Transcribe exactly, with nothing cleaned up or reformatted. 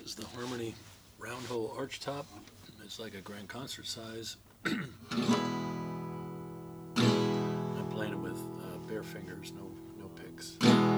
is the Harmony round hole arch top. It's like a grand concert size. I'm playing it with uh, bare fingers, no no picks.